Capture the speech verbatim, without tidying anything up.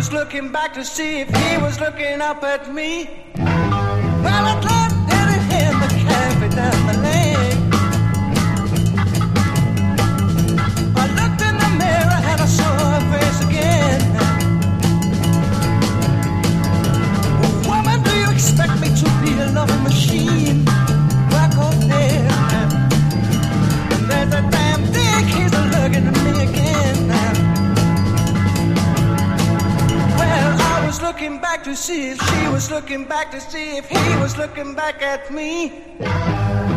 was looking back to see if he was looking up at me. Well, I climbed down in the cafe down the lane. I looked in the mirror and I saw her face again. Woman, do you expect me to be a loving machine? Back on there. And there's a damn dick, he's looking at me again. Well, I was looking back to see if she was looking back to see if he was looking back at me.